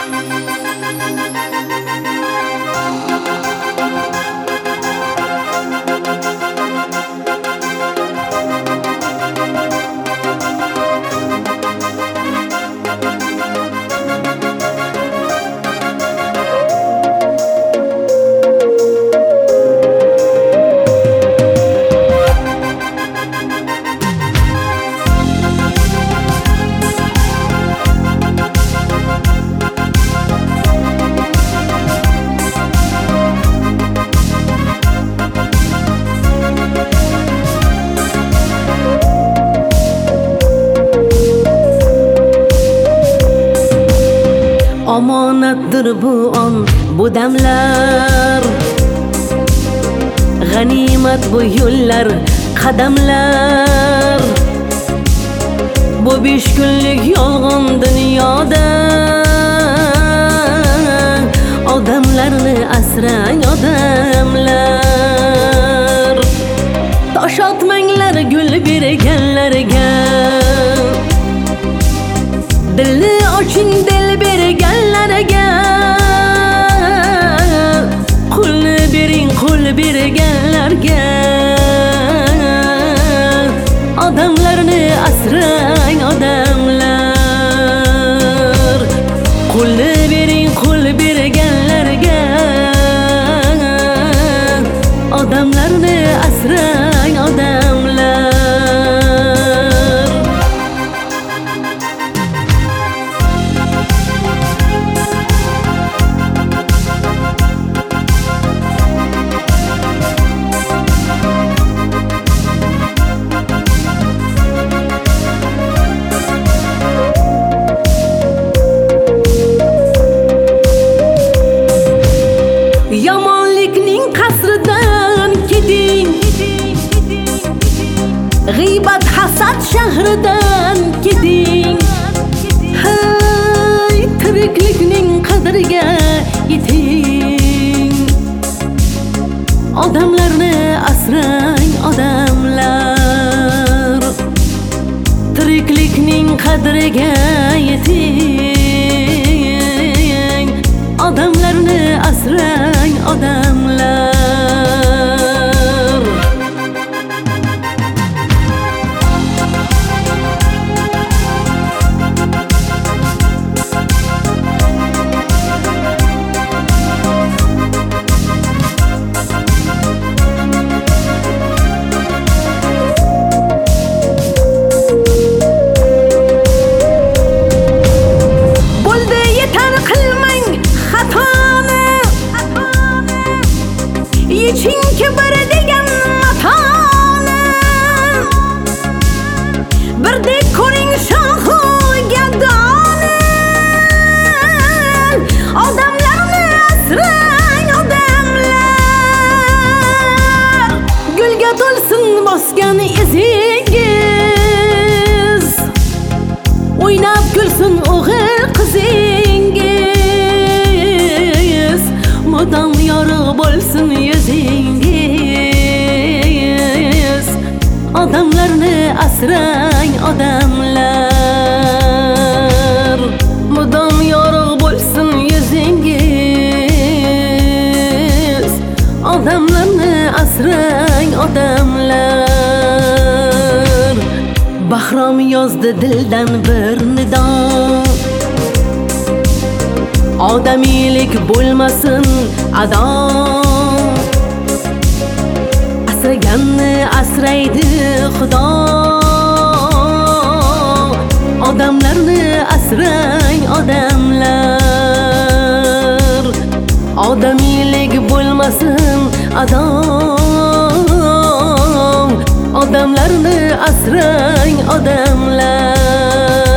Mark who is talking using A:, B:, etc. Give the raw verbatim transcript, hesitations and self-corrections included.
A: Omonatdir bu an, bu damlar, g'animat bu yo'llar, qadamlar. Bu besh kunlik yolg'on dunyoda odamlarni asrang, odamlar. Tosh otmanglar gul berganlarga, dilni oching dil berganlarga, qulni bering qul berganlarga, odamlarni asrang, odamlar. Qulni bering qul berganlarga, odamlarni asrang, odamlar. Yomonlikning qasridan keting, g'iybat hasad shahridan keting. Hey, tiriklikning qadriga yeting, odamlarni asrang, odamlar. Tiriklikning qadriga yeting, odamlarni asrang, odamlar. Bo'ldi yetar qilmang xatoni, yeching kibr degan matoni. Birdek ko'ring shohu gadoni, odamlarni asrang, odamlar. Gulga to'lsin bosgan izingiz, o'ynab kulsin o'g'il qizingiz, mudom yorug' bo'lsin yuzingiz, odamlarni asrang, odamlar. Mudom yorug' bo'lsin yuzingiz, odamlarni asrang, odamlar. Bahrom yozdi dildan bir nido, odamiylik bo'lmasin ado. Asraganni asraydi Xudo, odamlarni asrang, odamlar. Odamiylik bo'lmasin ado, odamlarni asrang, odamlar.